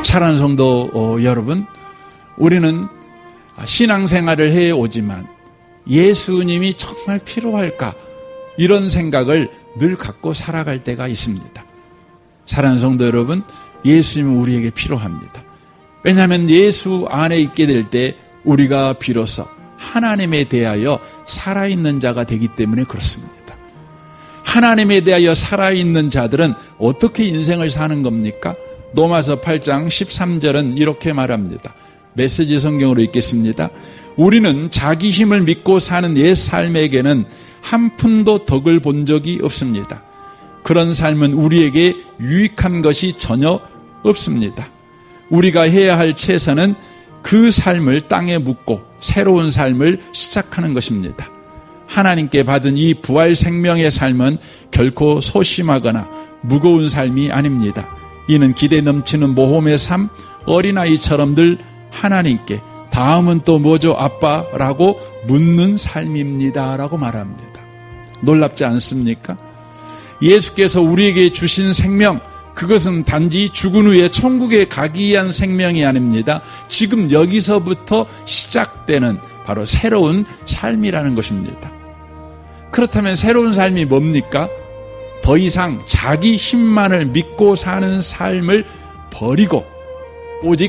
사랑하는 성도 여러분, 우리는 신앙생활을 해오지만 예수님이 정말 필요할까? 이런 생각을 늘 갖고 살아갈 때가 있습니다. 사랑하는 성도 여러분, 예수님은 우리에게 필요합니다. 왜냐하면 예수 안에 있게 될 때 우리가 비로소 하나님에 대하여 살아있는 자가 되기 때문에 그렇습니다. 하나님에 대하여 살아있는 자들은 어떻게 인생을 사는 겁니까? 로마서 8장 13절은 이렇게 말합니다. 메시지 성경으로 읽겠습니다. 우리는 자기 힘을 믿고 사는 옛 삶에게는 한 푼도 덕을 본 적이 없습니다. 그런 삶은 우리에게 유익한 것이 전혀 없습니다. 우리가 해야 할 최선은 그 삶을 땅에 묻고 새로운 삶을 시작하는 것입니다. 하나님께 받은 이 부활 생명의 삶은 결코 소심하거나 무거운 삶이 아닙니다. 이는 기대 넘치는 모험의 삶, 어린아이처럼 늘 하나님께 다음은 또 뭐죠 아빠라고 묻는 삶입니다 라고 말합니다. 놀랍지 않습니까? 예수께서 우리에게 주신 생명, 그것은 단지 죽은 후에 천국에 가기 위한 생명이 아닙니다. 지금 여기서부터 시작되는 바로 새로운 삶이라는 것입니다. 그렇다면 새로운 삶이 뭡니까? 더 이상 자기 힘만을 믿고 사는 삶을 버리고 오직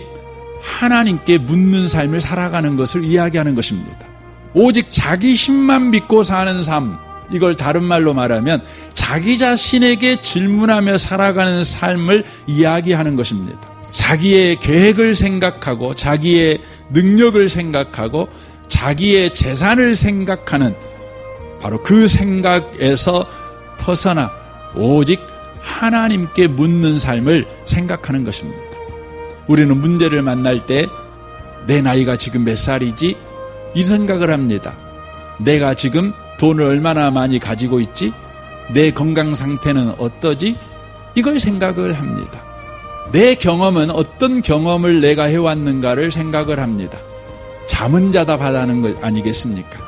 하나님께 묻는 삶을 살아가는 것을 이야기하는 것입니다. 오직 자기 힘만 믿고 사는 삶, 이걸 다른 말로 말하면 자기 자신에게 질문하며 살아가는 삶을 이야기하는 것입니다. 자기의 계획을 생각하고 자기의 능력을 생각하고 자기의 재산을 생각하는 바로 그 생각에서 벗어나 오직 하나님께 묻는 삶을 생각하는 것입니다. 우리는 문제를 만날 때 내 나이가 지금 몇 살이지? 이 생각을 합니다. 내가 지금 돈을 얼마나 많이 가지고 있지? 내 건강 상태는 어떠지? 이걸 생각을 합니다. 내 경험은 어떤 경험을 내가 해왔는가를 생각을 합니다. 잠은 자다 바라는 것 아니겠습니까?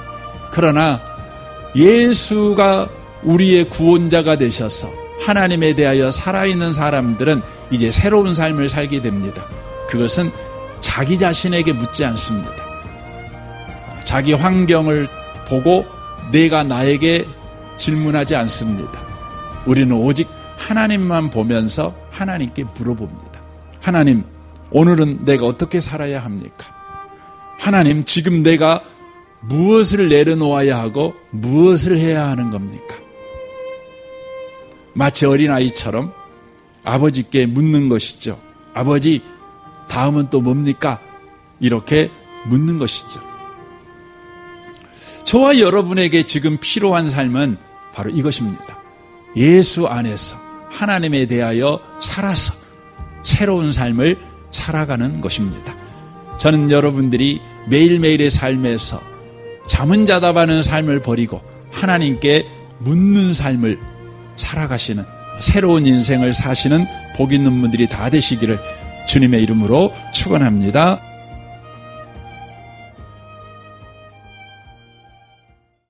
그러나 예수가 우리의 구원자가 되셔서 하나님에 대하여 살아있는 사람들은 이제 새로운 삶을 살게 됩니다. 그것은 자기 자신에게 묻지 않습니다. 자기 환경을 보고 내가 나에게 질문하지 않습니다. 우리는 오직 하나님만 보면서 하나님께 물어봅니다. 하나님, 오늘은 내가 어떻게 살아야 합니까? 하나님, 지금 내가 무엇을 내려놓아야 하고 무엇을 해야 하는 겁니까? 마치 어린아이처럼 아버지께 묻는 것이죠. 아버지, 다음은 또 뭡니까? 이렇게 묻는 것이죠. 저와 여러분에게 지금 필요한 삶은 바로 이것입니다. 예수 안에서 하나님에 대하여 살아서 새로운 삶을 살아가는 것입니다. 저는 여러분들이 매일매일의 삶에서 잠은 자답하는 삶을 버리고 하나님께 묻는 삶을 살아가시는 새로운 인생을 사시는 복 있는 분들이 다 되시기를 주님의 이름으로 축원합니다.